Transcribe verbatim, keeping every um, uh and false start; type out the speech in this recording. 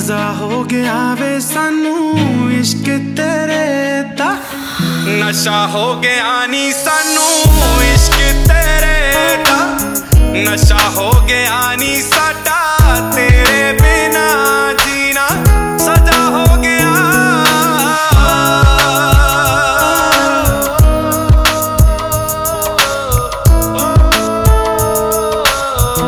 मजा हो गया वे सानू इश्क तेरे दा नशा हो गया नी सानू इश्क तेरे दा नशा हो गया नी साडा तेरे बिना